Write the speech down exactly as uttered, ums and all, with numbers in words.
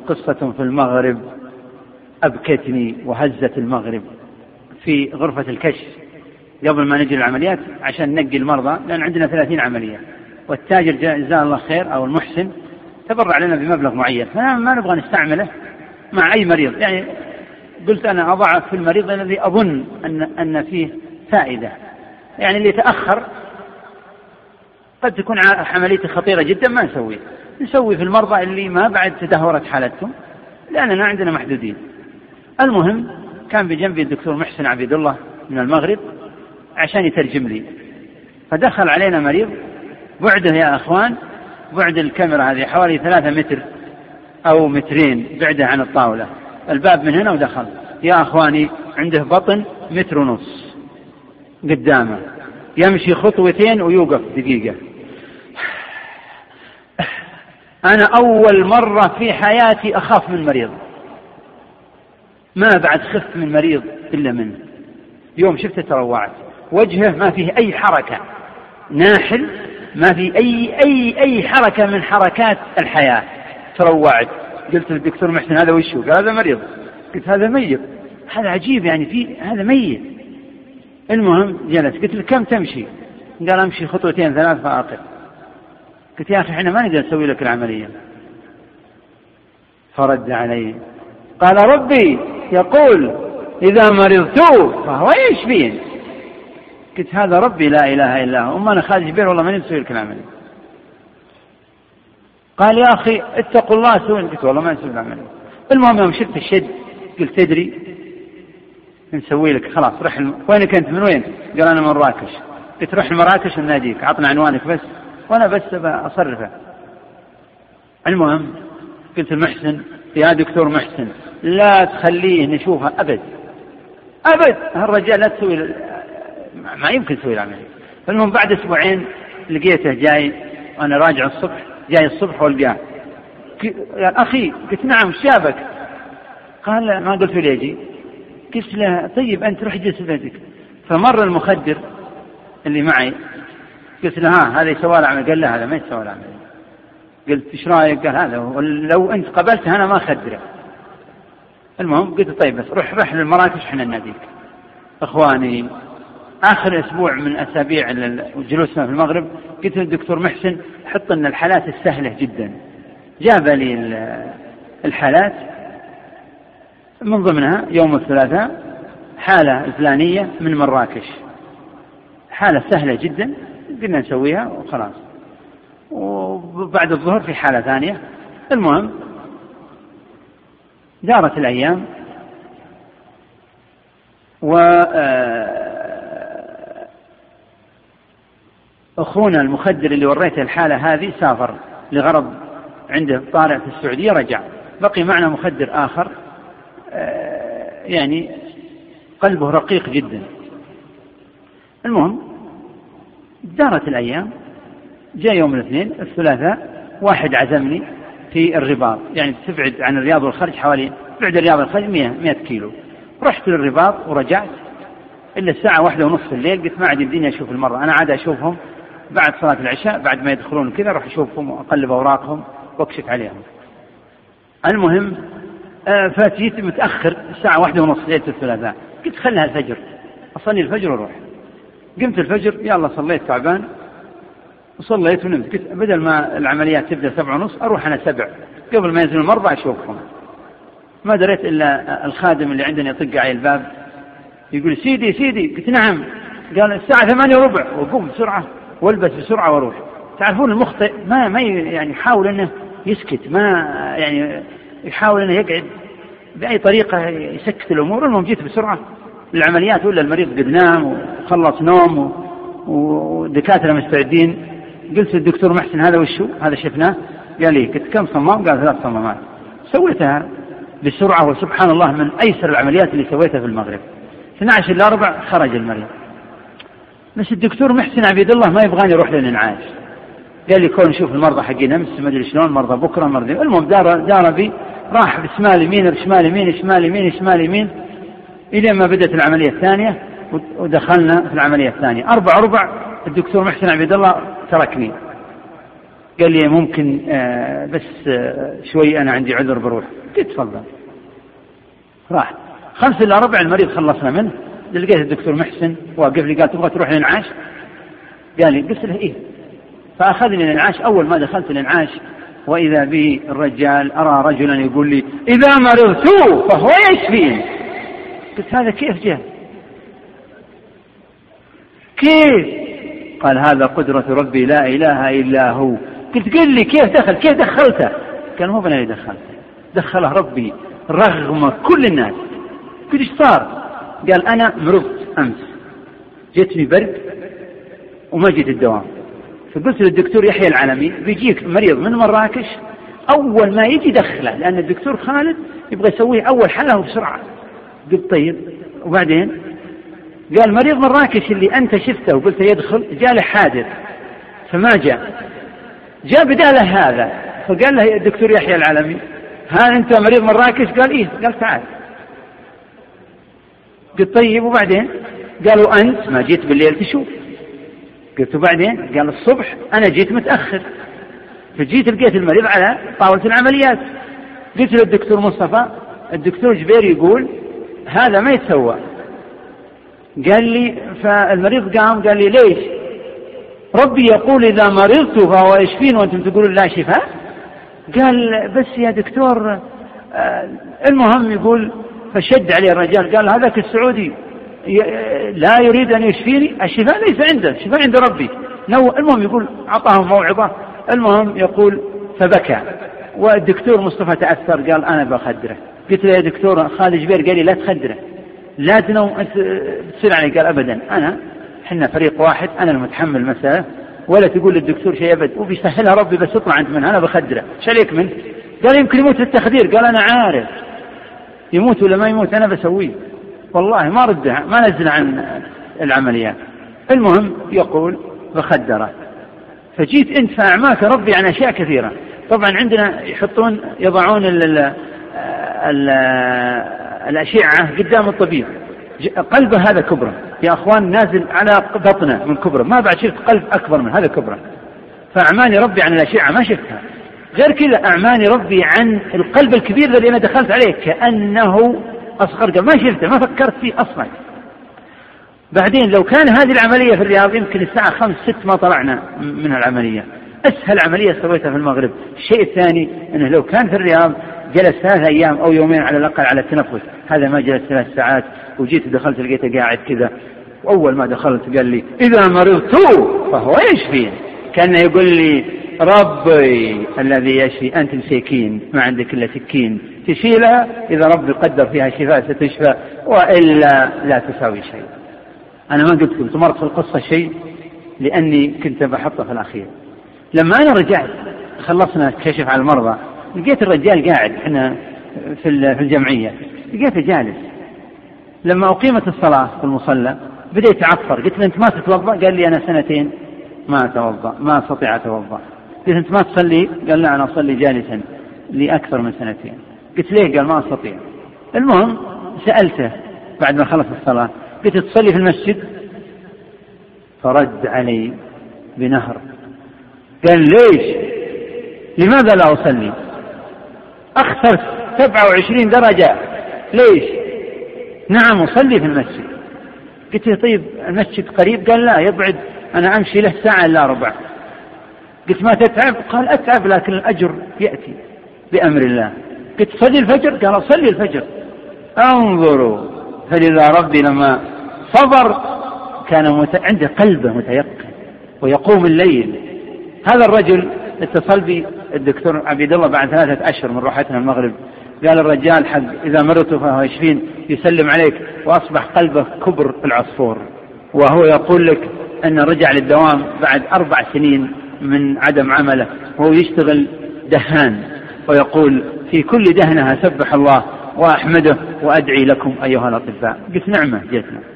قصة في المغرب أبكتني وهزت المغرب. في غرفة الكشف قبل ما نجي العمليات عشان ننقي المرضى، لأن عندنا ثلاثين عملية، والتاجر جزاه الله خير أو المحسن تبرع لنا بمبلغ معين، فما نبغى نستعمله مع أي مريض. يعني قلت أنا أضعف في المريض الذي أظن أن, أن فيه فائدة، يعني اللي يتأخر قد تكون عملية خطيرة جدا ما نسويه، نسوي في المرضى اللي ما بعد تدهورت حالتهم، لأننا عندنا محدودين. المهم كان بجنبي الدكتور محسن عبيد الله من المغرب عشان يترجم لي، فدخل علينا مريض بعده يا أخوان، بعد الكاميرا هذه حوالي ثلاثة متر أو مترين بعده عن الطاولة، الباب من هنا ودخل. يا أخواني عنده بطن متر ونص قدامه، يمشي خطوتين ويوقف دقيقة. أنا أول مرة في حياتي أخاف من مريض، ما بعد خفت من مريض إلا منه. يوم شفته تروعت، وجهه ما فيه أي حركة، ناحل ما فيه أي أي أي حركة من حركات الحياة، تروعت. قلت للدكتور محسن هذا وشو؟ قال هذا مريض. قلت هذا ميت، هذا عجيب يعني في هذا ميت. المهم جلس، قلت له كم تمشي؟ قال أمشي خطوتين ثلاث فأقف. قلت يا أخي احنا ما نقدر نسوي لك العملية. فرد علي قال ربي يقول إذا مرضت فهو يشفين. قلت هذا ربي لا إله إلا هو، أما أنا خالد جبير والله ما نسوي لك العملية. قال يا أخي اتقوا الله سوي. قلت والله ما نسوي العملية. المهم يوم شفت الشد قلت تدري نسوي لك خلاص رح الم... وينك أنت من وين؟ قال أنا من مراكش. قلت روح المراكش وناديك، عطنا عنوانك بس وأنا بس أصرفه. المهم قلت المحسن يا دكتور محسن لا تخليه نشوفها أبد أبد، هالرجال لا تسوي ل... ما يمكن تسوي العملية. فالمهم بعد أسبوعين لقيته جاي، وأنا راجع الصبح جاي الصبح والقاه قال أخي. قلت نعم شابك؟ قال ما قلت له يجي. قلت له طيب أنت روح جلس بيتك. فمر المخدر اللي معي، قلت له ها هذا يسوى العمل؟ قال لا هذا ما يسوى العمل. قلت ايش رايك؟ قال هذا لو انت قبلته انا ما اخدره. المهم قلت طيب بس روح روح للمراكش احنا نناديك. اخواني اخر اسبوع من اسابيع جلوسنا في المغرب قلت للدكتور محسن حط لنا الحالات السهله جدا. جاب لي الحالات من ضمنها يوم الثلاثاء حاله الفلانيه من مراكش، حاله سهله جدا قلنا نسويها وخلاص. وبعد الظهر في حالة ثانية. المهم دارت الأيام، وأخونا المخدر اللي وريته الحالة هذه سافر لغرض عنده طارئ في السعودية، رجع. بقي معنا مخدر آخر يعني قلبه رقيق جدا. المهم دارت الأيام، جاء يوم الاثنين الثلاثاء واحد عزمني في الرباط، يعني تبعد عن الرياض والخرج حوالي بعد الرياض والخرج مئة كيلو. رحت للرباط ورجعت إلا الساعة واحدة ونصف الليل. قلت ما عاد يمديني أشوف المرة، أنا عاد أشوفهم بعد صلاة العشاء بعد ما يدخلون كذا، أروح أشوفهم وأقلب أوراقهم وأكشف عليهم. المهم فاتيت متأخر الساعة واحدة ونصف ليلة الثلاثاء. قلت خلها الفجر أصلي الفجر وروح. قمت الفجر يلا صليت تعبان وصليت ونمت. قلت بدل ما العمليات تبدأ سبع ونص أروح أنا سبع قبل ما ينزل المرضى أشوفهم. ما دريت إلا الخادم اللي عندنا يطق على الباب يقول سيدي سيدي. قلت نعم. قال الساعة ثمانية وربع. وقوم بسرعة والبس بسرعة واروح. تعرفون المخطئ ما ما يعني يحاول إنه يسكت، ما يعني يحاول إنه يقعد بأي طريقة يسكت الأمور. المهم جيت بسرعة العمليات ولا المريض قد نام وخلص نوم ودكاترة مستعدين. قلت للدكتور محسن هذا وشو؟ هذا شفناه. قال لي قلت كم صمام؟ قال ثلاث صمامات. سويتها بسرعة وسبحان الله من أيسر العمليات اللي سويتها في المغرب. اثني عشر إلا ربع خرج المريض. بس الدكتور محسن عبيد الله ما يبغاني يروح للإنعاش. قال لي كون نشوف المرضى حقين أمس ما أدري شلون، مرضى بكرة مرضى. المهم دار دار بي راح بشمال يمين شمال يمين شمال يمين شمال يمين إلى ما بدأت العملية الثانية ودخلنا في العملية الثانية. أربع ربع الدكتور محسن عبيد الله تركني. قال لي ممكن آه بس آه شوي أنا عندي عذر بروح. قلت تفضل. راح خمس إلا ربع المريض خلصنا منه. لقيت الدكتور محسن واقف لي قال تبغى تروح للإنعاش؟ قال لي قلت له إيه. فأخذني للإنعاش. أول ما دخلت الإنعاش وإذا بي الرجال أرى رجلا يقول لي إذا مرضت فهو يشفين. قلت هذا كيف جاء؟ كيف؟ قال هذا قدرة ربي لا إله إلا هو. قلت قل لي كيف دخل؟ كيف دخلته؟ قال مو بنا اللي دخلته، دخله ربي رغم كل الناس. قلت ايش صار؟ قال أنا مرضت أمس، جتني برد وما جيت الدوام. فقلت للدكتور يحيى العلمي بيجيك مريض من مراكش أول ما يجي دخله، لأن الدكتور خالد يبغى يسويه أول حالة بسرعة. قلت طيب وبعدين؟ قال مريض مراكش اللي أنت شفته وقلت يدخل جاء له حادث فما جاء، جاء بداله هذا. فقال له الدكتور يحيى العلمي ها أنت مريض مراكش؟ قال إيه. قال تعال. قلت طيب وبعدين؟ قالوا أنت ما جيت بالليل تشوف. قلت وبعدين؟ قال الصبح أنا جيت متأخر فجيت لقيت المريض على طاولة العمليات. قلت للدكتور مصطفى الدكتور جبير يقول هذا ما يتسوى. قال لي فالمريض قام قال لي ليش؟ ربي يقول إذا مرضت فهو يشفين وأنتم تقولون لا شفاء. قال بس يا دكتور آه المهم يقول. فشد عليه الرجال قال هذاك السعودي لا يريد أن يشفيني، الشفاء ليس عنده، الشفاء عند ربي. نو المهم يقول أعطاهم موعظة. المهم يقول فبكى والدكتور مصطفى تأثر قال أنا بخدره. قلت له يا دكتور خالد جبير قال لي لا تخدره لا تنو تصير علي. قال أبدا أنا حنا فريق واحد أنا المتحمل المسألة ولا تقول للدكتور شيء أبد وبيسهلها ربي بس اطلع عند من أنا بخدره. ايش عليك منه؟ قال يمكن يموت في التخدير. قال أنا عارف يموت ولا ما يموت أنا بسويه والله ما ردها ما نزل عن العمليات. المهم يقول بخدره. فجيت انت فأعماك ربي عن أشياء كثيرة. طبعا عندنا يحطون يضعون ال ال ال الأشعة قدام الطبيب قلبه هذا كبرى يا أخوان نازل على بطنه من كبرى ما بعد شفت قلب أكبر من هذا كبرى. فأعماني ربي عن الأشعة ما شفتها غير كذا. أعماني ربي عن القلب الكبير الذي أنا دخلت عليه كأنه أصغر قلب ما شفته ما فكرت فيه أصلا. بعدين لو كان هذه العملية في الرياض يمكن الساعة خمس ست ما طلعنا من العملية. أسهل عملية سويتها في المغرب. الشيء الثاني أنه لو كان في الرياض جلس ثلاث أيام أو يومين على الأقل على التنفس. هذا ما جلس ثلاث ساعات وجيت دخلت لقيته قاعد كذا. وأول ما دخلت قال لي إذا مرضت فهو يشفين. كان يقول لي ربي الذي يشفي أنت مسكين ما عندك إلا سكين تشيلها إذا ربي قدر فيها شفاء ستشفى وإلا لا تساوي شيء. أنا ما قلت كنت مرت في القصة شيء لأني كنت بحطه في الأخير. لما أنا رجعت خلصنا كشف على المرضى لقيت الرجال قاعد احنا في الجمعية لقيته جالس. لما أقيمت الصلاة في المصلى بديت أعفر. قلت له أنت ما تتوضأ؟ قال لي أنا سنتين ما أتوضأ ما أستطيع أتوضأ. قلت أنت ما تصلي؟ قال لا أنا أصلي جالسا لأكثر من سنتين. قلت ليه؟ قال ما أستطيع. المهم سألته بعد ما خلص الصلاة قلت تصلي في المسجد؟ فرد علي بنهر قال ليش؟ لماذا لا أصلي؟ أخسر سبعة وعشرين درجة ليش؟ نعم أصلي في المسجد. قلت له طيب المسجد قريب؟ قال لا يبعد أنا أمشي له ساعة إلا ربع. قلت ما تتعب؟ قال أتعب لكن الأجر يأتي بأمر الله. قلت صلي الفجر؟ قال أصلي الفجر. انظروا فلذا ربي لما صبر كان مت... عنده قلبه متيقن ويقوم الليل. هذا الرجل اتصل بي الدكتور عبيد الله بعد ثلاثة أشهر من روحتنا المغرب قال الرجال حق إذا مرته فهو يشفين يسلم عليك وأصبح قلبه كبر العصفور. وهو يقول لك أن رجع للدوام بعد أربع سنين من عدم عمله وهو يشتغل دهان ويقول في كل دهنها سبح الله وأحمده وأدعي لكم أيها الأطباء. قلت نعمة جئتنا.